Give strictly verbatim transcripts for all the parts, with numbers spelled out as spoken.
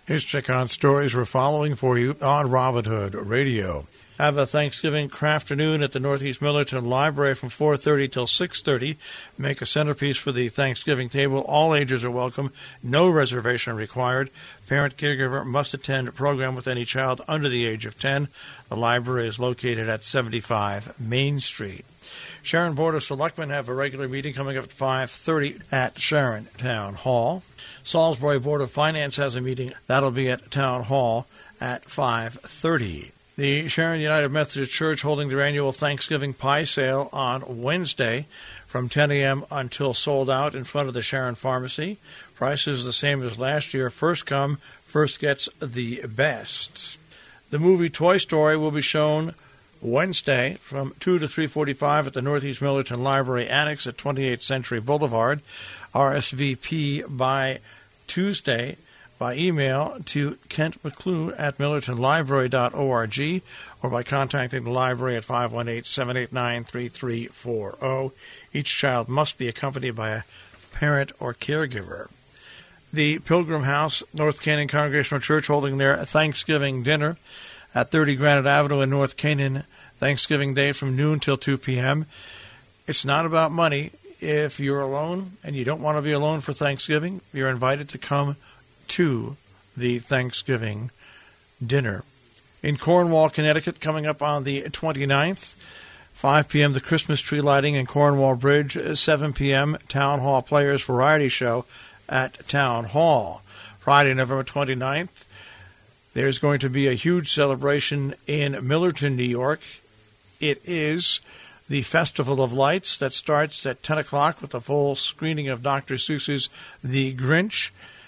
Here's check on stories we're following for you on Robin Hood Radio. Have a Thanksgiving crafternoon at the Northeast Millerton Library from four thirty till six thirty. Make a centerpiece for the Thanksgiving table. All ages are welcome. No reservation required. Parent caregiver must attend a program with any child under the age of ten. The library is located at seventy-five Main Street. Sharon Board of Selectmen have a regular meeting coming up at five thirty at Sharon Town Hall. Salisbury Board of Finance has a meeting. That'll be at Town Hall at five thirty. The Sharon United Methodist Church holding their annual Thanksgiving pie sale on Wednesday from ten a.m. until sold out in front of the Sharon Pharmacy. Prices the same as last year. First come, first gets the best. The movie Toy Story will be shown Wednesday from two to three forty-five at the Northeast Millerton Library Annex at twenty-eighth Century Boulevard. R S V P by Tuesday by email to Kent McClue at millerton library dot org or by contacting the library at five one eight, seven eight nine, three three four zero. Each child must be accompanied by a parent or caregiver. The Pilgrim House, North Canaan Congregational Church, holding their Thanksgiving dinner at thirty Granite Avenue in North Canaan, Thanksgiving Day from noon till two p.m. It's not about money. If you're alone and you don't want to be alone for Thanksgiving, you're invited to come to the Thanksgiving dinner. In Cornwall, Connecticut, coming up on the twenty-ninth, five p.m. the Christmas tree lighting in Cornwall Bridge, seven p.m. Town Hall Players Variety Show at Town Hall. Friday, November twenty-ninth, there's going to be a huge celebration in Millerton, New York. It is the Festival of Lights that starts at ten o'clock with a full screening of Doctor Seuss's The Grinch.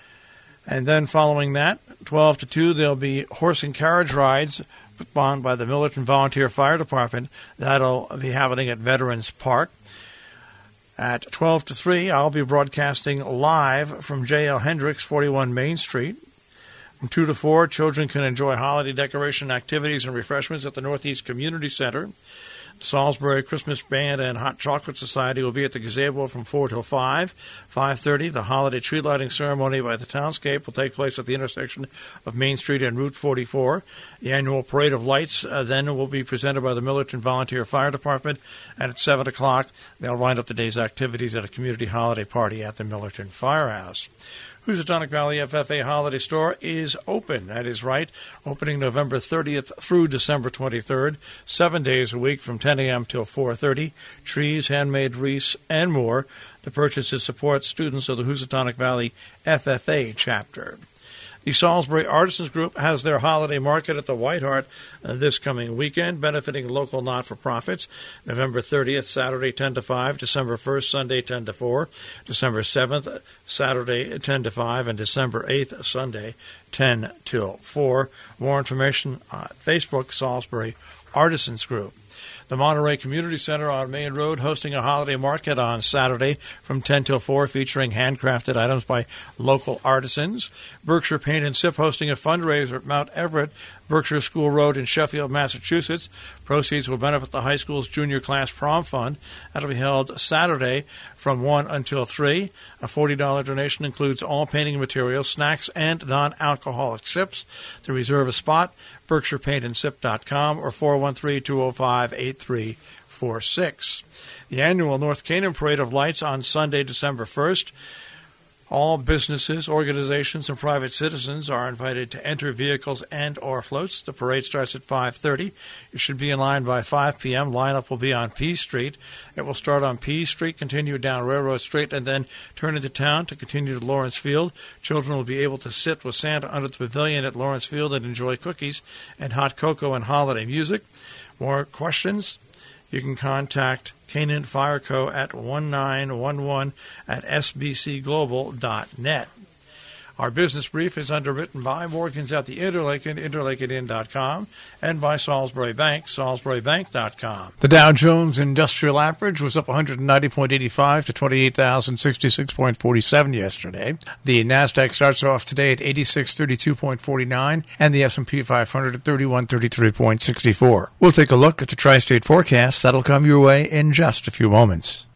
And then following that, twelve to two, there'll be horse and carriage rides put on by the Millerton Volunteer Fire Department. That'll be happening at Veterans Park. At twelve to three, I'll be broadcasting live from J L Hendricks, forty-one Main Street. From two to four, children can enjoy holiday decoration activities and refreshments at the Northeast Community Center. The Salisbury Christmas Band and Hot Chocolate Society will be at the gazebo from four till five. five thirty, the holiday tree lighting ceremony by the Townscape will take place at the intersection of Main Street and Route forty-four. The annual Parade of Lights uh, then will be presented by the Millerton Volunteer Fire Department, and at seven o'clock, they'll wind up the day's activities at a community holiday party at the Millerton Firehouse. Housatonic Valley F F A Holiday Store is open. That is right. Opening November thirtieth through December twenty-third, seven days a week from ten a.m. till four thirty. Trees, handmade wreaths, and more. The purchases support students of the Housatonic Valley F F A chapter. The Salisbury Artisans Group has their holiday market at the White Hart uh, this coming weekend, benefiting local not-for-profits. November thirtieth, Saturday, ten to five. December first, Sunday, ten to four. December seventh, Saturday, ten to five. And December eighth, Sunday, ten till four. More information on Facebook, Salisbury Artisans Group. The Monterey Community Center on Main Road hosting a holiday market on Saturday from ten till four, featuring handcrafted items by local artisans. Berkshire Paint and Sip hosting a fundraiser at Mount Everett, Berkshire School Road in Sheffield, Massachusetts. Proceeds will benefit the high school's junior class prom fund. That'll be held Saturday from one until three. A forty dollars donation includes all painting materials, snacks, and non-alcoholic sips. To reserve a spot, berkshire paint and sip dot com or four one three, two oh five, eight three four six. The annual North Canaan Parade of Lights on Sunday, December first. All businesses, organizations, and private citizens are invited to enter vehicles and or floats. The parade starts at five thirty. You should be in line by five p.m. Lineup will be on P Street. It will start on P Street, continue down Railroad Street, and then turn into town to continue to Lawrence Field. Children will be able to sit with Santa under the pavilion at Lawrence Field and enjoy cookies and hot cocoa and holiday music. More questions? You can contact Canaan Fire Co. at one nine one one at s b c global dot net. Our business brief is underwritten by Morgans at the Interlaken, interlaken inn dot com, and by Salisbury Bank, salisbury bank dot com. The Dow Jones Industrial Average was up one ninety point eight five to twenty-eight thousand sixty-six point four seven yesterday. The NASDAQ starts off today at eighty-six thirty-two point four nine, and the S and P five hundred at thirty-one thirty-three point six four. We'll take a look at the tri-state forecast. That'll come your way in just a few moments.